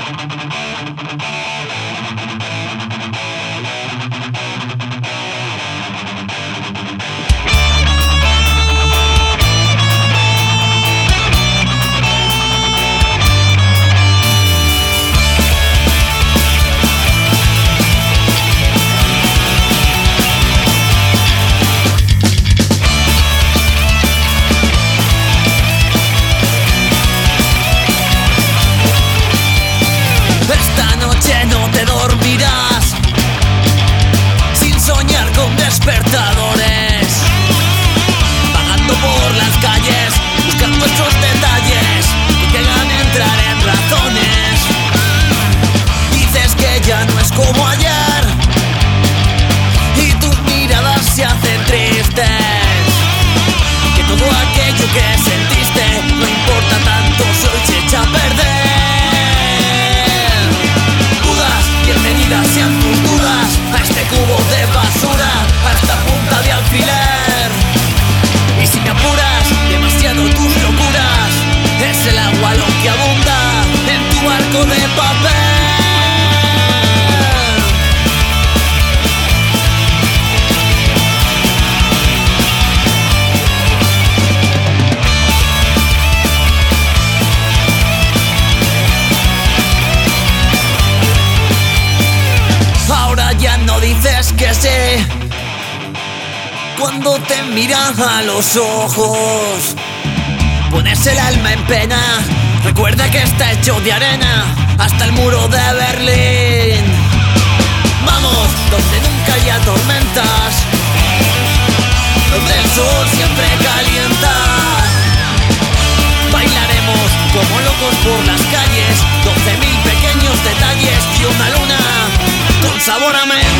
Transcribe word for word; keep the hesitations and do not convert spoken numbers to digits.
Despertadores, vagando por las calles, buscando esos detalles que llegan a entrar en razones. Dices que ya no es como ayer y tus miradas se hacen tristes, que todo aquello que sentiste no importa tanto si hoy se echa a perder. Dudas, bienvenidas sean tus dudas a este cubo de basura, a esta punta de alfiler. Y si me apuras demasiado tus locuras, es el agua lo que abunda en tu barco de papel. Ahora ya no dices que sí cuando te miras a los ojos, pones el alma en pena. Recuerda que está hecho de arena hasta el muro de Berlín. Vamos donde nunca haya tormentas, donde el sol siempre calienta. Bailaremos como locos por las calles, doce mil pequeños detalles y una luna con sabor a menta.